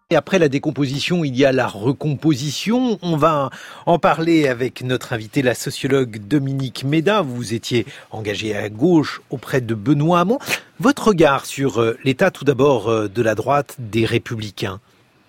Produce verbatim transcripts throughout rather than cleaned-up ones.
Et après la décomposition, il y a la recomposition. On va en parler avec notre invité, la sociologue Dominique Méda. Vous étiez engagée à gauche auprès de Benoît Hamon. Votre regard sur l'état, tout d'abord, de la droite des Républicains?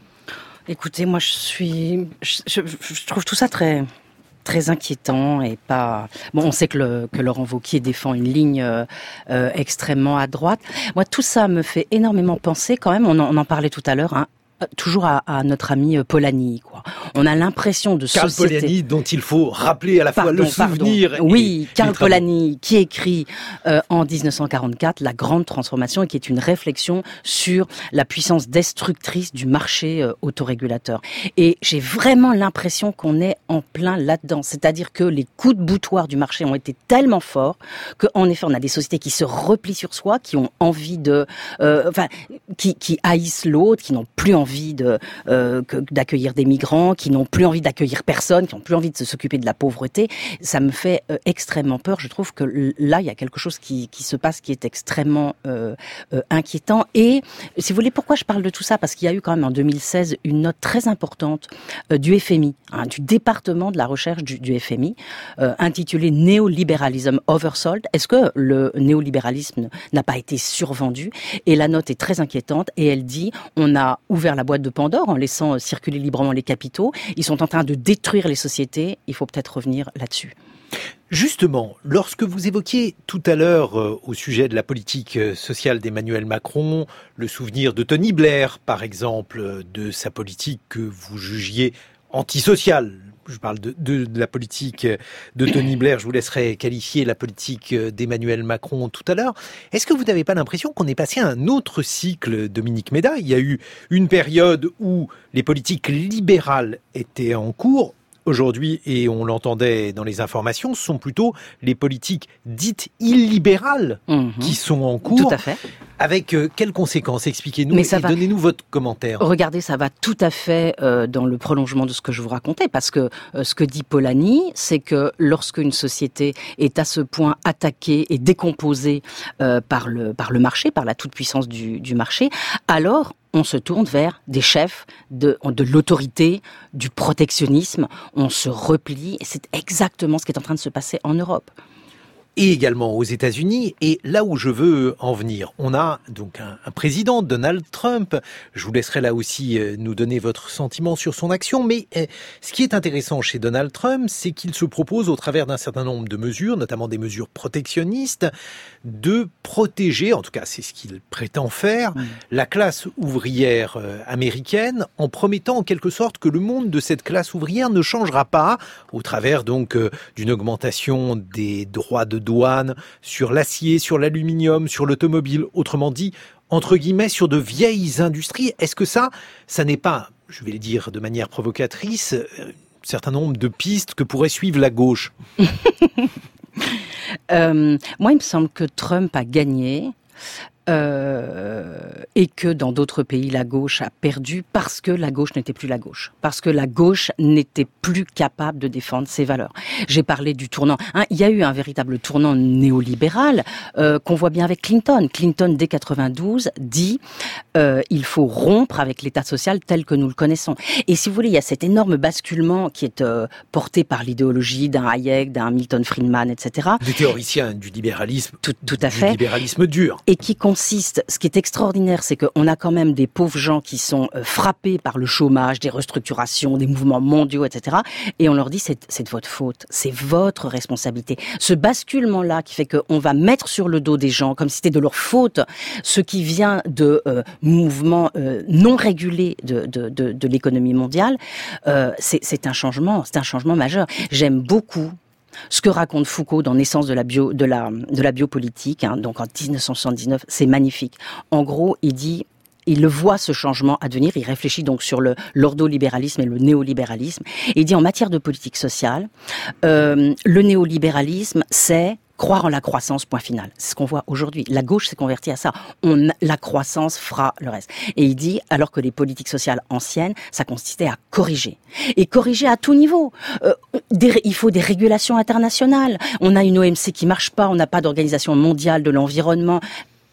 Écoutez, moi, je suis, je, je, je trouve tout ça très, très inquiétant et pas. Bon, on sait que, le, que Laurent Wauquiez défend une ligne euh, euh, extrêmement à droite. Moi, tout ça me fait énormément penser, quand même. On en, on en parlait tout à l'heure. Hein, toujours à, à notre ami Polanyi, quoi. On a l'impression de Karl société... Polanyi, dont il faut rappeler à la pardon, fois le souvenir. Pardon. Oui, et Karl Polanyi, qui écrit euh, en dix-neuf cent quarante-quatre La Grande Transformation, et qui est une réflexion sur la puissance destructrice du marché euh, autorégulateur. Et j'ai vraiment l'impression qu'on est en plein là-dedans. C'est-à-dire que les coups de boutoir du marché ont été tellement forts qu'en effet, on a des sociétés qui se replient sur soi, qui ont envie de... Euh, enfin, qui, qui haïssent l'autre, qui n'ont plus envie envie de, euh, que, d'accueillir des migrants, qui n'ont plus envie d'accueillir personne, qui n'ont plus envie de s'occuper de la pauvreté. Ça me fait euh, extrêmement peur. Je trouve que là, il y a quelque chose qui, qui se passe qui est extrêmement euh, euh, inquiétant. Et si vous voulez, pourquoi je parle de tout ça? Parce qu'il y a eu quand même en deux mille seize une note très importante euh, du F M I, hein, du département de la recherche du, du F M I, euh, intitulée Néolibéralisme Oversold. Est-ce que le néolibéralisme n'a pas été survendu? Et la note est très inquiétante et elle dit on a ouvert la boîte de Pandore en laissant circuler librement les capitaux. Ils sont en train de détruire les sociétés. Il faut peut-être revenir là-dessus. Justement, lorsque vous évoquiez tout à l'heure euh, au sujet de la politique euh, sociale d'Emmanuel Macron, le souvenir de Tony Blair, par exemple, euh, de sa politique que vous jugiez antisociale. Je parle de, de, de la politique de Tony Blair, je vous laisserai qualifier la politique d'Emmanuel Macron tout à l'heure. Est-ce que vous n'avez pas l'impression qu'on est passé à un autre cycle, Dominique Méda? Il y a eu une période où les politiques libérales étaient en cours. Aujourd'hui, et on l'entendait dans les informations, ce sont plutôt les politiques dites illibérales mmh. qui sont en cours. Tout à fait. Avec euh, quelles conséquences? Expliquez-nous et va... donnez-nous votre commentaire. Regardez, ça va tout à fait euh, dans le prolongement de ce que je vous racontais, parce que euh, ce que dit Polanyi, c'est que lorsqu'une société est à ce point attaquée et décomposée euh, par le par le marché, par la toute-puissance du, du marché, alors on se tourne vers des chefs de, de l'autorité, du protectionnisme, on se replie, et c'est exactement ce qui est en train de se passer en Europe. Et également aux États-Unis. Et là où je veux en venir, on a donc un, un président, Donald Trump. Je vous laisserai là aussi euh, nous donner votre sentiment sur son action. Mais euh, ce qui est intéressant chez Donald Trump, c'est qu'il se propose, au travers d'un certain nombre de mesures, notamment des mesures protectionnistes, de protéger, en tout cas c'est ce qu'il prétend faire, mmh. la classe ouvrière euh, américaine, en promettant en quelque sorte que le monde de cette classe ouvrière ne changera pas, au travers donc euh, d'une augmentation des droits de douane sur l'acier, sur l'aluminium, sur l'automobile, autrement dit, entre guillemets, sur de vieilles industries. Est-ce que ça, ça n'est pas, je vais le dire de manière provocatrice, un certain nombre de pistes que pourrait suivre la gauche? euh, Moi, il me semble que Trump a gagné. Euh, et que dans d'autres pays, la gauche a perdu parce que la gauche n'était plus la gauche. Parce que la gauche n'était plus capable de défendre ses valeurs. J'ai parlé du tournant. Hein, il y a eu un véritable tournant néolibéral euh, qu'on voit bien avec Clinton. Clinton, dès quatre-vingt-douze, dit euh, il faut rompre avec l'État social tel que nous le connaissons. Et si vous voulez, il y a cet énorme basculement qui est euh, porté par l'idéologie d'un Hayek, d'un Milton Friedman, et cetera. Des théoriciens du libéralisme. Tout, tout à du fait. libéralisme dur. Et qui consiste, ce qui est extraordinaire, c'est qu'on a quand même des pauvres gens qui sont euh, frappés par le chômage, des restructurations, des mouvements mondiaux, et cetera. Et on leur dit, c'est, c'est de votre faute, c'est votre responsabilité. Ce basculement-là qui fait qu'on va mettre sur le dos des gens, comme si c'était de leur faute, ce qui vient de euh, mouvements euh, non régulés de, de, de, de l'économie mondiale, euh, c'est, c'est un changement, c'est un changement majeur. J'aime beaucoup ce que raconte Foucault dans Naissance de la bio, de la, de la biopolitique, hein, donc en dix-neuf cent soixante-dix-neuf, c'est magnifique. En gros, il dit, il le voit ce changement advenir, il réfléchit donc sur le l'ordolibéralisme et le néolibéralisme, et il dit en matière de politique sociale, euh, le néolibéralisme, c'est croire en la croissance, point final. C'est ce qu'on voit aujourd'hui. La gauche s'est convertie à ça. On, la croissance fera le reste. Et il dit, alors que les politiques sociales anciennes, ça consistait à corriger. Et corriger à tout niveau. Euh, des, il faut des régulations internationales. On a une O M C qui marche pas, on n'a pas d'organisation mondiale de l'environnement.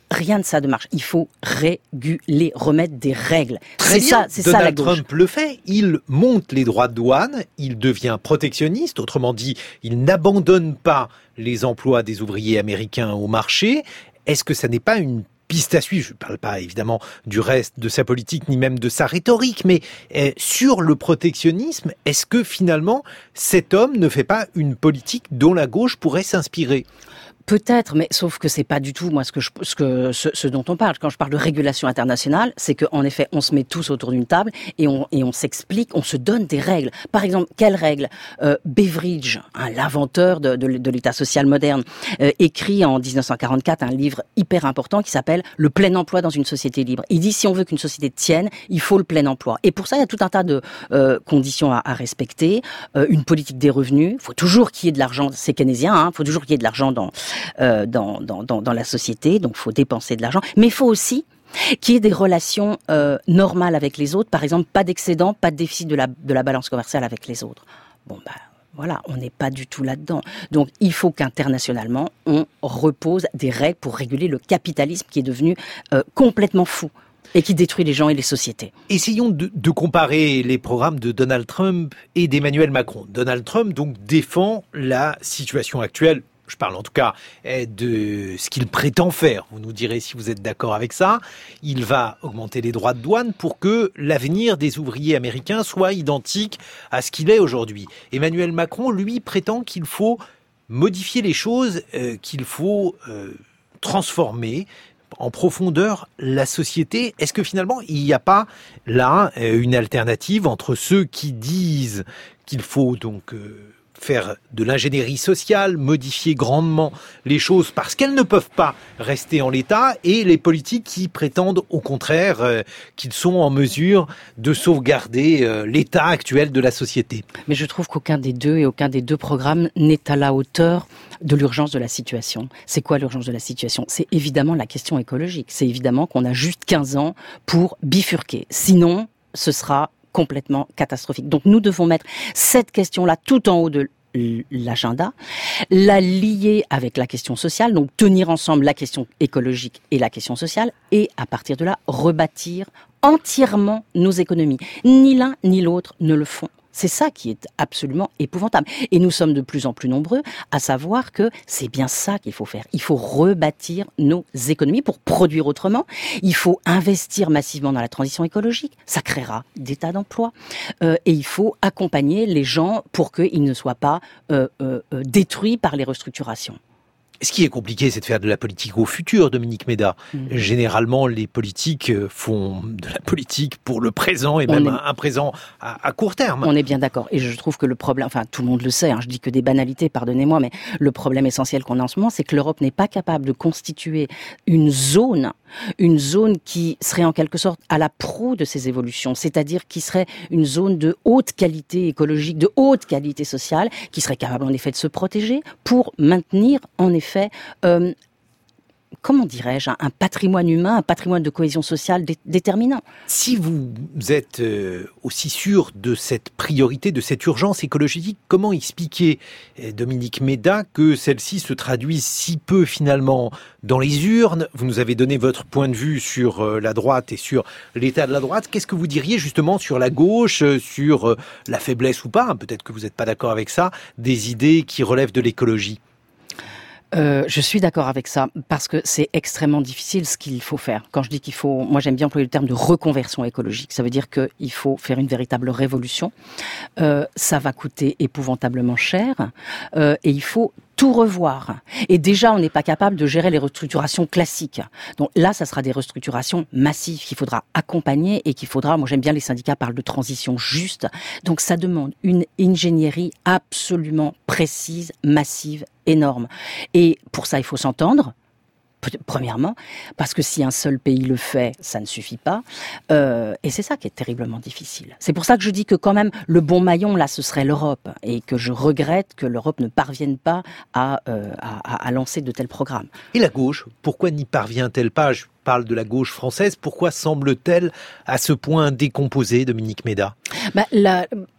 rien de ça ne marche. Il faut réguler, remettre des règles. Très c'est bien. ça, c'est Donald ça la gauche. Trump le fait. Il monte les droits de douane, il devient protectionniste, autrement dit, il n'abandonne pas les emplois des ouvriers américains au marché. Est-ce que ça n'est pas une piste à suivre? Je ne parle pas évidemment du reste de sa politique ni même de sa rhétorique, mais euh, sur le protectionnisme, est-ce que finalement cet homme ne fait pas une politique dont la gauche pourrait s'inspirer? Peut-être, mais sauf que c'est pas du tout moi ce que je, ce que ce, ce dont on parle. Quand je parle de régulation internationale, c'est que en effet, on se met tous autour d'une table et on et on s'explique, on se donne des règles. Par exemple, quelles règles euh, Beveridge, hein, l'inventeur de, de, de l'État social moderne, euh, écrit en dix-neuf cent quarante-quatre un livre hyper important qui s'appelle Le plein emploi dans une société libre. Il dit si on veut qu'une société tienne, il faut le plein emploi. Et pour ça, il y a tout un tas de euh, conditions à, à respecter. Euh, une politique des revenus. Il faut toujours qu'il y ait de l'argent. C'est keynésien. Il hein, faut toujours qu'il y ait de l'argent dans Euh, dans, dans, dans, dans la société, donc il faut dépenser de l'argent, mais il faut aussi qu'il y ait des relations euh, normales avec les autres, par exemple pas d'excédent, pas de déficit de la, de la balance commerciale avec les autres. Bon ben voilà, on n'est pas du tout là-dedans. Donc il faut qu'internationalement, on repose des règles pour réguler le capitalisme qui est devenu euh, complètement fou et qui détruit les gens et les sociétés. Essayons de, de comparer les programmes de Donald Trump et d'Emmanuel Macron. Donald Trump donc défend la situation actuelle. Je parle en tout cas de ce qu'il prétend faire. Vous nous direz si vous êtes d'accord avec ça. Il va augmenter les droits de douane pour que l'avenir des ouvriers américains soit identique à ce qu'il est aujourd'hui. Emmanuel Macron, lui, prétend qu'il faut modifier les choses, euh, qu'il faut euh, transformer en profondeur la société. Est-ce que finalement, il n'y a pas là une alternative entre ceux qui disent qu'il faut donc euh, faire de l'ingénierie sociale, modifier grandement les choses parce qu'elles ne peuvent pas rester en l'état, et les politiques qui prétendent au contraire euh, qu'ils sont en mesure de sauvegarder euh, l'état actuel de la société? Mais je trouve qu'aucun des deux et aucun des deux programmes n'est à la hauteur de l'urgence de la situation. C'est quoi l'urgence de la situation? C'est évidemment la question écologique. C'est évidemment qu'on a juste quinze ans pour bifurquer. Sinon, ce sera complètement catastrophique. Donc nous devons mettre cette question-là tout en haut de l'agenda, la lier avec la question sociale, donc tenir ensemble la question écologique et la question sociale, et à partir de là, rebâtir entièrement nos économies. Ni l'un ni l'autre ne le font. C'est ça qui est absolument épouvantable. Et nous sommes de plus en plus nombreux à savoir que c'est bien ça qu'il faut faire. Il faut rebâtir nos économies pour produire autrement. Il faut investir massivement dans la transition écologique. Ça créera des tas d'emplois. Euh, et il faut accompagner les gens pour qu'ils ne soient pas euh, euh, détruits par les restructurations. Ce qui est compliqué, c'est de faire de la politique au futur, Dominique Méda. Mmh. Généralement, les politiques font de la politique pour le présent et même est... un présent à, à court terme. On est bien d'accord. Et je trouve que le problème, enfin tout le monde le sait, hein, je dis que des banalités, pardonnez-moi, mais le problème essentiel qu'on a en ce moment, c'est que l'Europe n'est pas capable de constituer une zone, une zone qui serait en quelque sorte à la proue de ces évolutions, c'est-à-dire qui serait une zone de haute qualité écologique, de haute qualité sociale, qui serait capable en effet de se protéger pour maintenir en effet fait, euh, comment dirais-je, un patrimoine humain, un patrimoine de cohésion sociale dé- déterminant. Si vous êtes euh, aussi sûr de cette priorité, de cette urgence écologique, comment expliquer, euh, Dominique Méda, que celle-ci se traduise si peu finalement dans les urnes? Vous nous avez donné votre point de vue sur euh, la droite et sur l'état de la droite. Qu'est-ce que vous diriez justement sur la gauche, euh, sur euh, la faiblesse ou pas, hein, peut-être que vous n'êtes pas d'accord avec ça, des idées qui relèvent de l'écologie? Euh, je suis d'accord avec ça, parce que c'est extrêmement difficile ce qu'il faut faire. Quand je dis qu'il faut, moi j'aime bien employer le terme de reconversion écologique, ça veut dire qu'il faut faire une véritable révolution. Euh, ça va coûter épouvantablement cher, euh, et il faut tout revoir. Et déjà, on n'est pas capable de gérer les restructurations classiques. Donc là, ça sera des restructurations massives qu'il faudra accompagner et qu'il faudra, moi j'aime bien les syndicats parlent de transition juste. Donc ça demande une ingénierie absolument précise, massive, énorme. Et pour ça, il faut s'entendre. Premièrement, parce que si un seul pays le fait, ça ne suffit pas. Euh, et c'est ça qui est terriblement difficile. C'est pour ça que je dis que quand même, le bon maillon, là, ce serait l'Europe. Et que je regrette que l'Europe ne parvienne pas à, euh, à, à lancer de tels programmes. Et la gauche, pourquoi n'y parvient-elle pas? Je parle de la gauche française. Pourquoi semble-t-elle à ce point décomposée, Dominique Méda? Bah, la...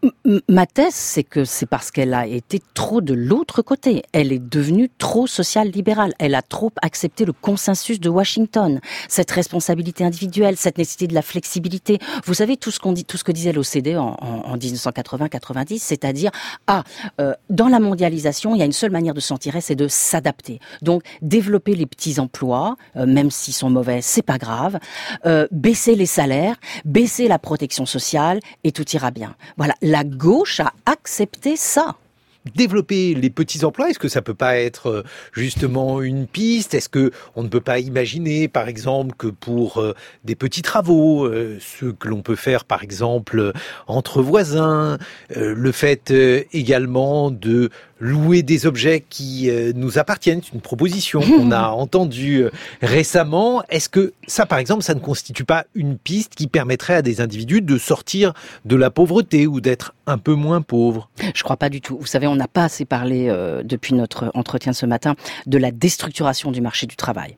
Ma thèse, c'est que c'est parce qu'elle a été trop de l'autre côté. Elle est devenue trop social-libérale. Elle a trop accepté le consensus de Washington. Cette responsabilité individuelle, cette nécessité de la flexibilité. Vous savez, tout ce qu'on dit, tout ce que disait l'O C D E en, en, en dix-neuf cent quatre-vingts quatre-vingt-dix, c'est-à-dire, ah, euh, dans la mondialisation, il y a une seule manière de s'en tirer, c'est de s'adapter. Donc, développer les petits emplois, euh, même s'ils sont mauvais, c'est pas grave. Euh, baisser les salaires, baisser la protection sociale, et tout ira bien. Voilà. La gauche a accepté ça. Développer les petits emplois, est-ce que ça peut pas être justement une piste? Est-ce que on ne peut pas imaginer, par exemple, que pour euh, des petits travaux, euh, ceux que l'on peut faire, par exemple, entre voisins, euh, le fait euh, également de louer des objets qui euh, nous appartiennent, c'est une proposition qu'on a entendue euh, récemment. Est-ce que ça, par exemple, ça ne constitue pas une piste qui permettrait à des individus de sortir de la pauvreté ou d'être un peu moins pauvres? Je crois pas du tout. Vous savez, on n'a pas assez parlé euh, depuis notre entretien ce matin de la déstructuration du marché du travail.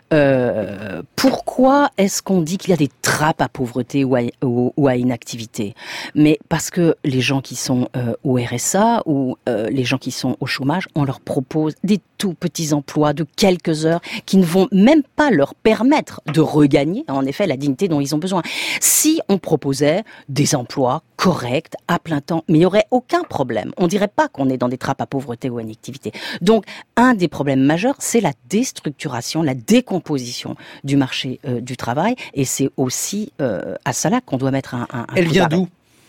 Euh, pourquoi est-ce qu'on dit qu'il y a des trappes à pauvreté ou à, ou, ou à inactivité? Mais parce que les gens qui sont euh, au R S A ou euh, les gens qui sont au chômage, on leur propose des tout petits emplois de quelques heures qui ne vont même pas leur permettre de regagner, en effet, la dignité dont ils ont besoin. Si on proposait des emplois corrects, à plein temps, mais il n'y aurait aucun problème. On dirait pas qu'on est dans des trappes à pauvreté ou à inactivité. Donc, un des problèmes majeurs, c'est la déstructuration, la décomposition du marché euh, du travail, et c'est aussi euh, à cela qu'on doit mettre un, un, un Elle coup vient d'arrêt.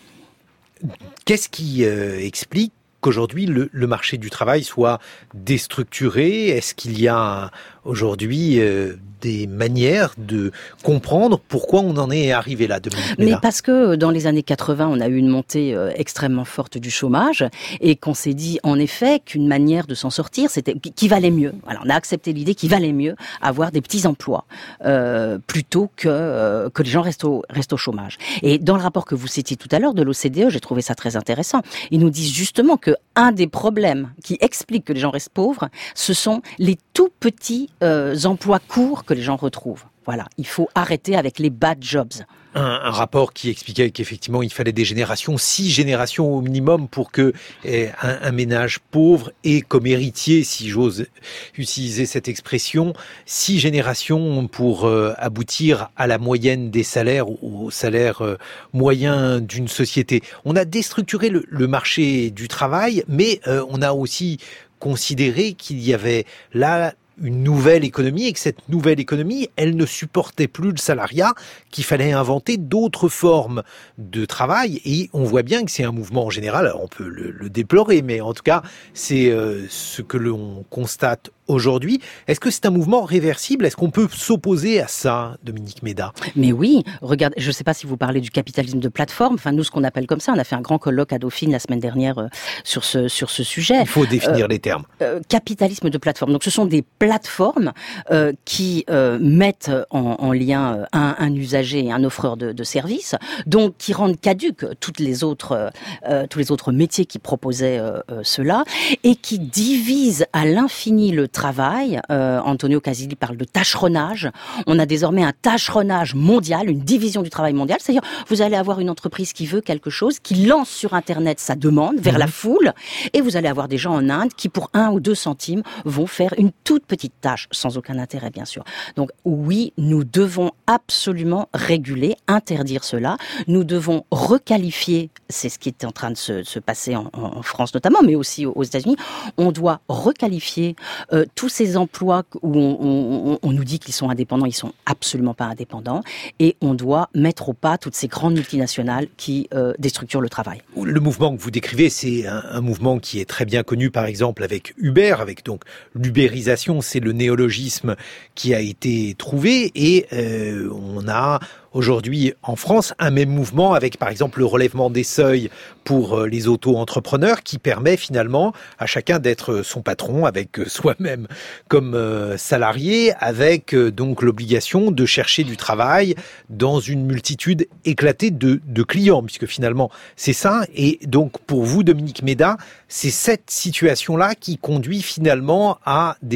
d'où? Qu'est-ce qui euh, explique qu'aujourd'hui le, le marché du travail soit déstructuré? Est-ce qu'il y a aujourd'hui euh, des manières de comprendre pourquoi on en est arrivé là, Dominique Méda? Mais parce que dans les années quatre-vingts, on a eu une montée euh, extrêmement forte du chômage et qu'on s'est dit en effet qu'une manière de s'en sortir, c'était qu'il valait mieux. Voilà, on a accepté l'idée qu'il valait mieux avoir des petits emplois euh, plutôt que euh, que les gens restent au restent au chômage. Et dans le rapport que vous citiez tout à l'heure de l'O C D E, j'ai trouvé ça très intéressant. Ils nous disent justement que un des problèmes qui explique que les gens restent pauvres, ce sont les tout petits euh, emplois courts que les gens retrouvent. Voilà, il faut arrêter avec les bad jobs. Un, un rapport qui expliquait qu'effectivement il fallait des générations, six générations au minimum pour que eh, un, un ménage pauvre ait comme héritier, si j'ose utiliser cette expression, six générations pour euh, aboutir à la moyenne des salaires, ou au salaire euh, moyen d'une société. On a déstructuré le, le marché du travail, mais euh, on a aussi considéré qu'il y avait là une nouvelle économie et que cette nouvelle économie, elle ne supportait plus le salariat, qu'il fallait inventer d'autres formes de travail. Et on voit bien que c'est un mouvement en général, alors on peut le, le déplorer, mais en tout cas, c'est euh, ce que l'on constate aujourd'hui. Est-ce que c'est un mouvement réversible? Est-ce qu'on peut s'opposer à ça, Dominique Méda? Mais oui, regarde, je ne sais pas si vous parlez du capitalisme de plateforme, enfin nous ce qu'on appelle comme ça, on a fait un grand colloque à Dauphine la semaine dernière euh, sur ce sur ce sujet. Il faut définir euh, les termes. Euh, capitalisme de plateforme. Donc ce sont des plateformes euh, qui euh, mettent en, en lien un, un usager et un offreur de, de services, donc qui rendent caduques toutes les autres euh, tous les autres métiers qui proposaient euh, euh, cela et qui divisent à l'infini le travail. Euh, Antonio Casilli parle de tâcheronnage. On a désormais un tâcheronnage mondial, une division du travail mondial. C'est-à-dire, vous allez avoir une entreprise qui veut quelque chose, qui lance sur Internet sa demande vers mmh. la foule, et vous allez avoir des gens en Inde qui, pour un ou deux centimes, vont faire une toute petite tâche, sans aucun intérêt, bien sûr. Donc, oui, nous devons absolument réguler, interdire cela. Nous devons requalifier, c'est ce qui est en train de se, se passer en, en France notamment, mais aussi aux États-Unis. On doit requalifier euh, tous ces emplois où on, on, on nous dit qu'ils sont indépendants, ils sont absolument pas indépendants, et on doit mettre au pas toutes ces grandes multinationales qui euh, déstructurent le travail. Le mouvement que vous décrivez, c'est un, un mouvement qui est très bien connu, par exemple, avec Uber, avec donc l'ubérisation, c'est le néologisme qui a été trouvé, et euh, on a aujourd'hui en France un même mouvement avec par exemple le relèvement des seuils pour les auto-entrepreneurs qui permet finalement à chacun d'être son patron avec soi-même comme salarié, avec donc l'obligation de chercher du travail dans une multitude éclatée de, de clients, puisque finalement c'est ça. Et donc pour vous, Dominique Méda, c'est cette situation-là qui conduit finalement à des emplois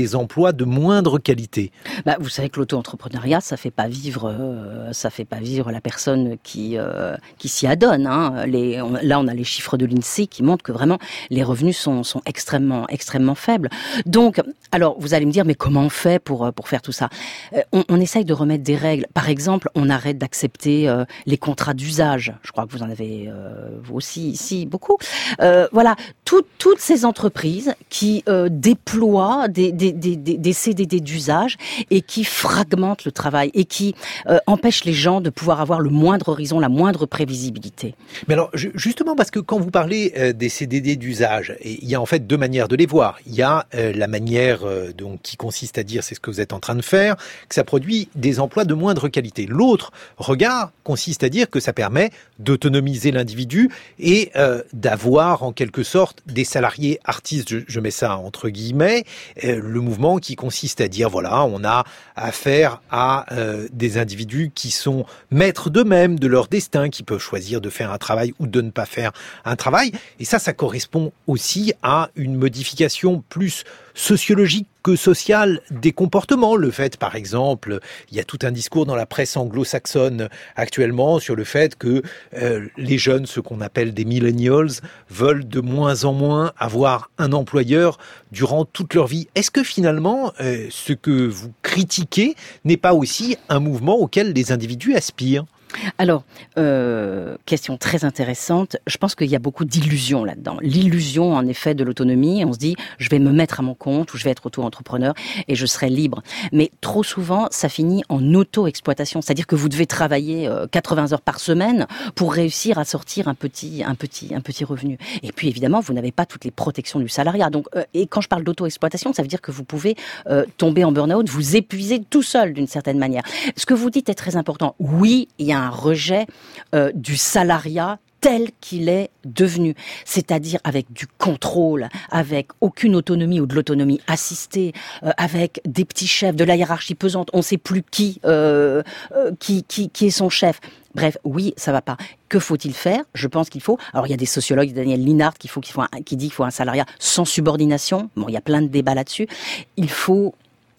emplois de moindre qualité. Bah, vous savez que l'auto-entrepreneuriat, ça fait pas vivre, euh, ça fait pas vivre la personne qui euh, qui s'y adonne. Hein. Les, on, là, on a les chiffres de l'INSEE qui montrent que vraiment les revenus sont sont extrêmement extrêmement faibles. Donc, alors vous allez me dire, mais comment on fait pour pour faire tout ça? euh, on, on essaye de remettre des règles. Par exemple, on arrête d'accepter euh, les contrats d'usage. Je crois que vous en avez euh, vous aussi ici beaucoup. Euh, voilà, tout, toutes ces entreprises qui euh, déploient des, des, des, des C D D d'usage et qui fragmentent le travail et qui euh, empêchent les gens de pouvoir avoir le moindre horizon, la moindre prévisibilité. Mais alors, justement, parce que quand vous parlez euh, des C D D d'usage, il y a en fait deux manières de les voir. Il y a euh, la manière euh, donc qui consiste à dire c'est ce que vous êtes en train de faire, que ça produit des emplois de moindre qualité. L'autre regard consiste à dire que ça permet d'autonomiser l'individu et euh, d'avoir en quelque sorte des salariés artistes, je, je mets ça entre guillemets, euh, le mouvement qui consiste à dire voilà, on a affaire à euh, des individus qui sont maîtres d'eux-mêmes, de leur destin, qui peuvent choisir de faire un travail ou de ne pas faire un travail. Et ça, ça correspond aussi à une modification plus sociologique que sociale des comportements. Le fait, par exemple, il y a tout un discours dans la presse anglo-saxonne actuellement sur le fait que euh, les jeunes, ceux qu'on appelle des millennials, veulent de moins en moins avoir un employeur durant toute leur vie. Est-ce que finalement, euh, ce que vous critiquez n'est pas aussi un mouvement auquel les individus aspirent ? Alors, euh, question très intéressante. Je pense qu'il y a beaucoup d'illusions là-dedans. L'illusion, en effet, de l'autonomie. On se dit, je vais me mettre à mon compte ou je vais être auto-entrepreneur et je serai libre. Mais trop souvent, ça finit en auto-exploitation. C'est-à-dire que vous devez travailler euh, quatre-vingts heures par semaine pour réussir à sortir un petit, un petit, un petit revenu. Et puis, évidemment, vous n'avez pas toutes les protections du salariat. Donc, euh, et quand je parle d'auto-exploitation, ça veut dire que vous pouvez euh, tomber en burn-out, vous épuiser tout seul d'une certaine manière. Ce que vous dites est très important. Oui, il y a un rejet euh, du salariat tel qu'il est devenu, c'est-à-dire avec du contrôle, avec aucune autonomie ou de l'autonomie assistée, euh, avec des petits chefs, de la hiérarchie pesante, on ne sait plus qui, euh, euh, qui, qui, qui est son chef. Bref, oui, ça va pas. Que faut-il faire ? Je pense qu'il faut. Alors, il y a des sociologues, Daniel Linhart, qu'il faut, qu'il faut un, qui dit qu'il faut un salariat sans subordination. Bon, il y a plein de débats là-dessus. Il faut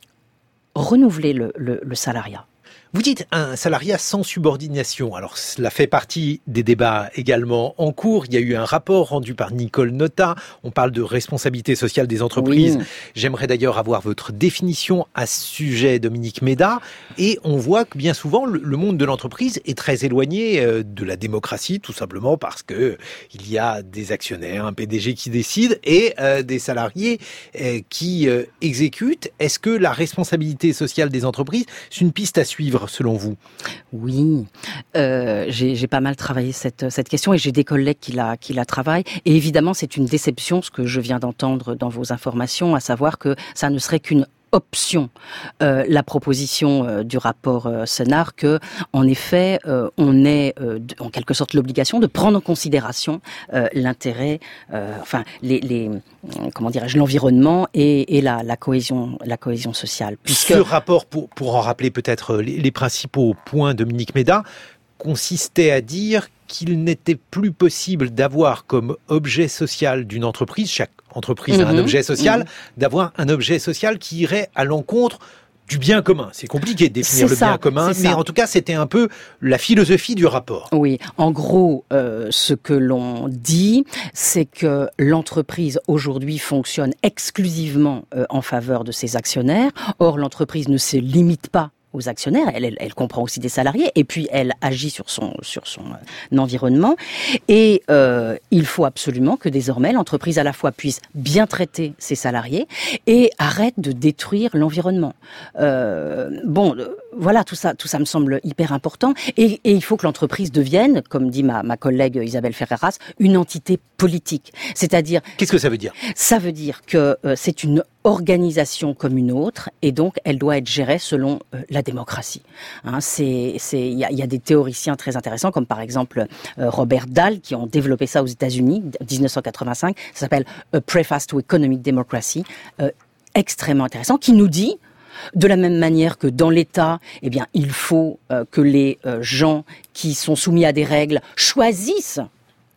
renouveler le, le, le salariat. Vous dites un salariat sans subordination. Alors, cela fait partie des débats également en cours. Il y a eu un rapport rendu par Nicole Notat. On parle de responsabilité sociale des entreprises. Oui. J'aimerais d'ailleurs avoir votre définition à ce sujet, Dominique Méda. Et on voit que bien souvent, le monde de l'entreprise est très éloigné de la démocratie, tout simplement parce que il y a des actionnaires, un P D G qui décide et euh, des salariés euh, qui euh, exécutent. Est-ce que la responsabilité sociale des entreprises, c'est une piste à suivre selon vous ? Oui, euh, j'ai, j'ai pas mal travaillé cette, cette question et j'ai des collègues qui la, qui la travaillent. Et évidemment, c'est une déception ce que je viens d'entendre dans vos informations, à savoir que ça ne serait qu'une option, euh, la proposition euh, du rapport euh, Senard, que en effet euh, on ait euh, en quelque sorte l'obligation de prendre en considération euh, l'intérêt, euh, enfin les, les comment dirais-je, l'environnement et, et la, la cohésion, la cohésion sociale. Puisque ce rapport, pour pour en rappeler peut-être les, les principaux points, Dominique Méda, consistait à dire qu'il n'était plus possible d'avoir comme objet social d'une entreprise, chaque entreprise mmh, a un objet social, mmh. d'avoir un objet social qui irait à l'encontre du bien commun. C'est compliqué de définir c'est le ça, bien commun, mais ça. En tout cas, c'était un peu la philosophie du rapport. Oui, en gros, euh, ce que l'on dit, c'est que l'entreprise aujourd'hui fonctionne exclusivement euh, en faveur de ses actionnaires. Or, l'entreprise ne se limite pas aux actionnaires, elle, elle, elle comprend aussi des salariés, et puis elle agit sur son sur son euh, environnement. Et euh, il faut absolument que désormais l'entreprise à la fois puisse bien traiter ses salariés et arrête de détruire l'environnement. Euh, bon, euh, voilà, tout ça, tout ça me semble hyper important. Et, et il faut que l'entreprise devienne, comme dit ma, ma collègue Isabelle Ferreras, une entité politique. C'est-à-dire. Qu'est-ce que ça veut dire ? Ça veut dire que euh, c'est une organisation comme une autre, et donc elle doit être gérée selon euh, la démocratie. Hein, c'est, c'est, il y a, y a des théoriciens très intéressants, comme par exemple euh, Robert Dahl, qui ont développé ça aux États-Unis, dix-neuf cent quatre-vingt-cinq. Ça s'appelle A Preface to Economic Democracy, euh, extrêmement intéressant, qui nous dit, de la même manière que dans l'État, eh bien, il faut euh, que les euh, gens qui sont soumis à des règles choisissent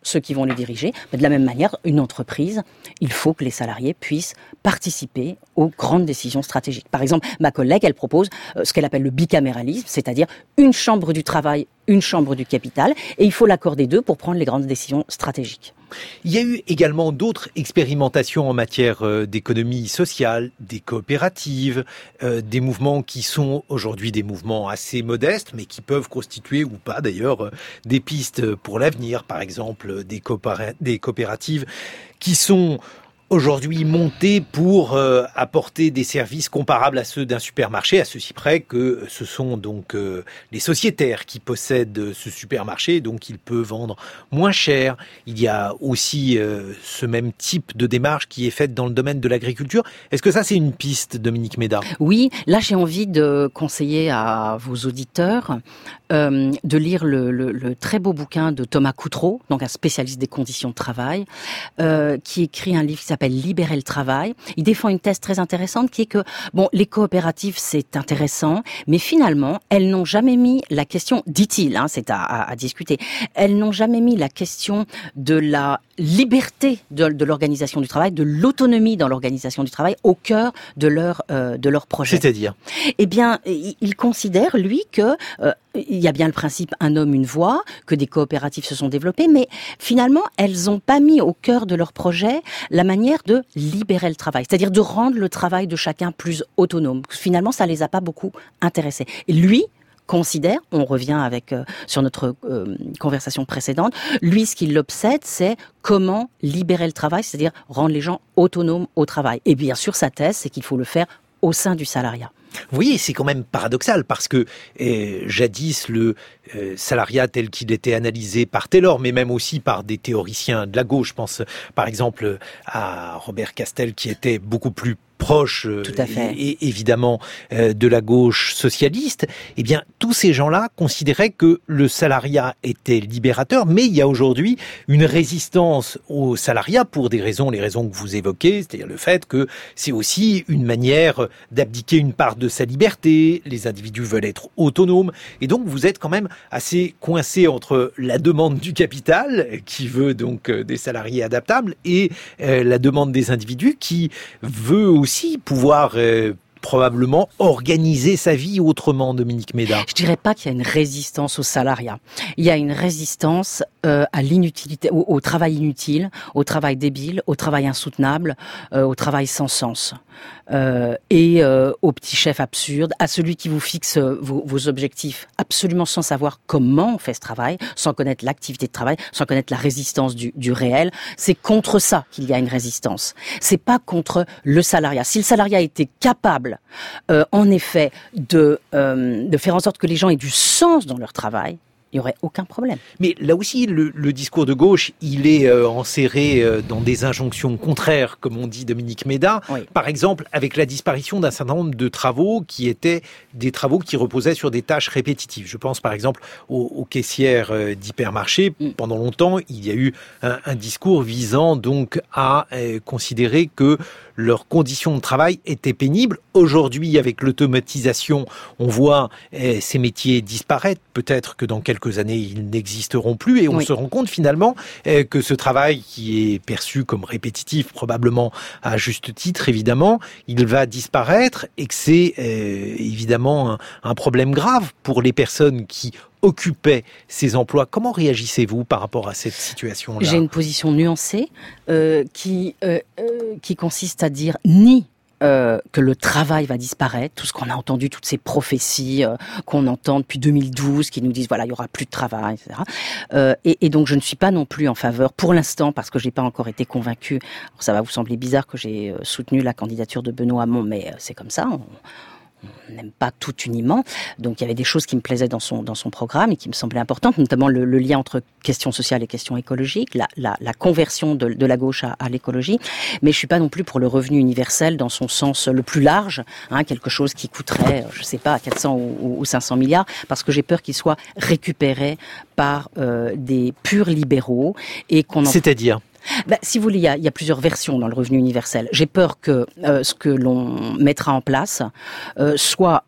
ceux qui vont le diriger. Mais de la même manière, une entreprise, il faut que les salariés puissent participer aux grandes décisions stratégiques. Par exemple, ma collègue, elle propose euh, ce qu'elle appelle le bicaméralisme, c'est-à-dire une chambre du travail, une chambre du capital, et il faut l'accord des deux pour prendre les grandes décisions stratégiques. Il y a eu également d'autres expérimentations en matière euh, d'économie sociale, des coopératives, euh, des mouvements qui sont aujourd'hui des mouvements assez modestes, mais qui peuvent constituer ou pas d'ailleurs euh, des pistes pour l'avenir. Par exemple, des, coopéra- des coopératives qui sont aujourd'hui montés pour euh, apporter des services comparables à ceux d'un supermarché, à ceci près que ce sont donc euh, les sociétaires qui possèdent ce supermarché, donc il peut vendre moins cher. Il y a aussi euh, ce même type de démarche qui est faite dans le domaine de l'agriculture. Est-ce que ça, c'est une piste, Dominique Méda ? Oui, là j'ai envie de conseiller à vos auditeurs euh, de lire le, le, le très beau bouquin de Thomas Coutreau, donc un spécialiste des conditions de travail, euh, qui écrit un livre qui s'appelle Libérer le travail. Il défend une thèse très intéressante qui est que, bon, les coopératives, c'est intéressant, mais finalement, elles n'ont jamais mis la question, dit-il, hein, c'est à, à, à discuter, elles n'ont jamais mis la question de la liberté de, de l'organisation du travail, de l'autonomie dans l'organisation du travail au cœur de leur, euh, de leur projet. C'est-à-dire ? Eh bien, il, il considère, lui, que euh, il y a bien le principe un homme, une voix, que des coopératives se sont développées, mais finalement, elles n'ont pas mis au cœur de leur projet la manière de libérer le travail, c'est-à-dire de rendre le travail de chacun plus autonome. Finalement, ça les a pas beaucoup intéressés. Et lui considère, on revient avec euh, sur notre euh, conversation précédente, lui, ce qui l'obsède, c'est comment libérer le travail, c'est-à-dire rendre les gens autonomes au travail. Et bien sûr, sa thèse, c'est qu'il faut le faire au sein du salariat. Oui, c'est quand même paradoxal parce que euh, jadis le euh, salariat tel qu'il était analysé par Taylor, mais même aussi par des théoriciens de la gauche, je pense par exemple à Robert Castel qui était beaucoup plus proche, euh, Tout à fait. Et, et évidemment euh, de la gauche socialiste, eh bien tous ces gens-là considéraient que le salariat était libérateur, mais il y a aujourd'hui une résistance au salariat pour des raisons, les raisons que vous évoquez, c'est-à-dire le fait que c'est aussi une manière d'abdiquer une part de sa liberté, les individus veulent être autonomes, et donc vous êtes quand même assez coincé entre la demande du capital, qui veut donc des salariés adaptables, et euh, la demande des individus qui veut aussi aussi pouvoir euh, probablement organiser sa vie autrement, Dominique Méda. Je dirais pas qu'il y a une résistance au salariat. Il y a une résistance euh, à l'inutilité, au, au travail inutile, au travail débile, au travail insoutenable, euh, au travail sans sens. Euh, et euh, au petit chef absurde, à celui qui vous fixe euh, vos, vos objectifs absolument sans savoir comment on fait ce travail, sans connaître l'activité de travail, sans connaître la résistance du, du réel. C'est contre ça qu'il y a une résistance. C'est pas contre le salariat. Si le salariat était capable, euh, en effet, de, euh, de faire en sorte que les gens aient du sens dans leur travail, il n'y aurait aucun problème. Mais là aussi, le, le discours de gauche, il est euh, enserré euh, dans des injonctions contraires, comme on dit Dominique Méda. Oui. Par exemple, avec la disparition d'un certain nombre de travaux qui étaient des travaux qui reposaient sur des tâches répétitives. Je pense par exemple aux, aux caissières euh, d'hypermarchés. Mm. Pendant longtemps, il y a eu un, un discours visant donc à euh, considérer que leurs conditions de travail étaient pénibles. Aujourd'hui, avec l'automatisation, on voit euh, ces métiers disparaître. Peut-être que dans quelques années, ils n'existeront plus. Et on oui. se rend compte finalement euh, que ce travail qui est perçu comme répétitif, probablement à juste titre, évidemment, il va disparaître et que c'est euh, évidemment un, un problème grave pour les personnes qui occupaient ces emplois. Comment réagissez-vous par rapport à cette situation-là ? J'ai une position nuancée euh, qui, euh, euh, qui consiste à dire ni Euh, que le travail va disparaître, tout ce qu'on a entendu, toutes ces prophéties euh, qu'on entend depuis deux mille douze, qui nous disent voilà, il y aura plus de travail, et cetera. Euh, et, et donc je ne suis pas non plus en faveur, pour l'instant, parce que j'ai pas encore été convaincue. Alors, ça va vous sembler bizarre que j'ai euh, soutenu la candidature de Benoît Hamon, mais euh, c'est comme ça. On, on n'aime pas tout uniment. Donc il y avait des choses qui me plaisaient dans son dans son programme et qui me semblaient importantes, notamment le, le lien entre questions sociales et questions écologiques, la, la, la conversion de, de la gauche à, à l'écologie. Mais je suis pas non plus pour le revenu universel dans son sens le plus large, hein, quelque chose qui coûterait, je sais pas, quatre cents ou, ou cinq cents milliards, parce que j'ai peur qu'il soit récupéré par euh, des purs libéraux et qu'on en... C'est-à-dire ? Ben, si vous voulez, il y, a, il y a plusieurs versions dans le revenu universel. J'ai peur que euh, ce que l'on mettra en place euh, soit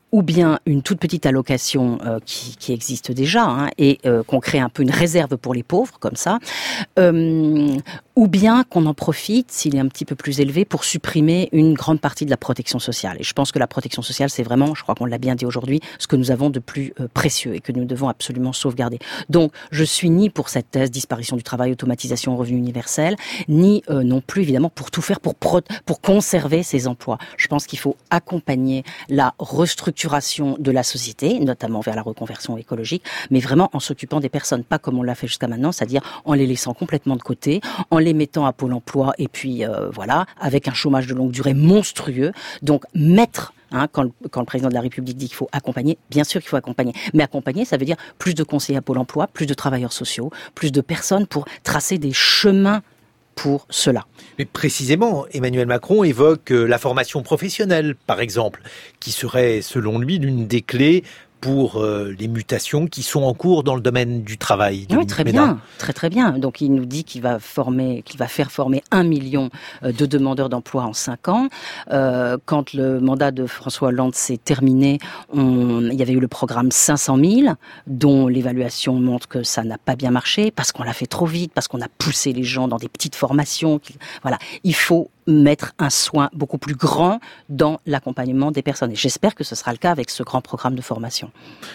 ou bien une toute petite allocation euh, qui, qui existe déjà, hein, et euh, qu'on crée un peu une réserve pour les pauvres, comme ça, euh, ou bien qu'on en profite, s'il est un petit peu plus élevé, pour supprimer une grande partie de la protection sociale. Et je pense que la protection sociale, c'est vraiment, je crois qu'on l'a bien dit aujourd'hui, ce que nous avons de plus euh, précieux et que nous devons absolument sauvegarder. Donc, je suis ni pour cette thèse disparition du travail, automatisation, revenu universel, ni euh, non plus, évidemment, pour tout faire pour, pro- pour conserver ces emplois. Je pense qu'il faut accompagner la restructuration de la société, notamment vers la reconversion écologique, mais vraiment en s'occupant des personnes, pas comme on l'a fait jusqu'à maintenant, c'est-à-dire en les laissant complètement de côté, en les mettant à Pôle emploi, et puis euh, voilà, avec un chômage de longue durée monstrueux. Donc, mettre Hein, quand, le, quand le président de la République dit qu'il faut accompagner, bien sûr qu'il faut accompagner. Mais accompagner, ça veut dire plus de conseillers à Pôle emploi, plus de travailleurs sociaux, plus de personnes pour tracer des chemins pour cela. Mais précisément, Emmanuel Macron évoque la formation professionnelle, par exemple, qui serait, selon lui, l'une des clés pour euh, les mutations qui sont en cours dans le domaine du travail. Oui, très Ménard. bien, très très bien. Donc il nous dit qu'il va former, qu'il va faire former un million de demandeurs d'emploi en cinq ans. Euh, quand le mandat de François Hollande s'est terminé, on, il y avait eu le programme cinq cent mille, dont l'évaluation montre que ça n'a pas bien marché parce qu'on l'a fait trop vite, parce qu'on a poussé les gens dans des petites formations. Voilà, il faut mettre un soin beaucoup plus grand dans l'accompagnement des personnes. Et j'espère que ce sera le cas avec ce grand programme de formation.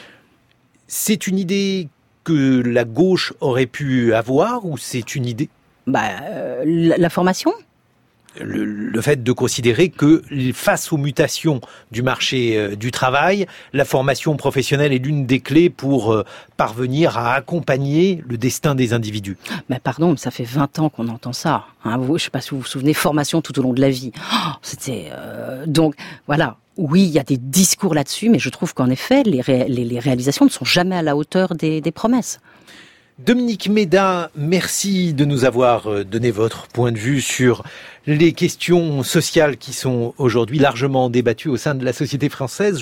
C'est une idée que la gauche aurait pu avoir ou c'est une idée... Bah, euh, la, la formation ? Le, le fait de considérer que face aux mutations du marché euh, du travail, la formation professionnelle est l'une des clés pour euh, parvenir à accompagner le destin des individus. Mais pardon, ça fait vingt ans qu'on entend ça. Hein, vous, je ne sais pas si vous vous souvenez, formation tout au long de la vie. Oh, c'était euh, donc voilà. Oui, il y a des discours là-dessus, mais je trouve qu'en effet, les, ré, les, les réalisations ne sont jamais à la hauteur des, des promesses. Dominique Méda, merci de nous avoir donné votre point de vue sur les questions sociales qui sont aujourd'hui largement débattues au sein de la société française.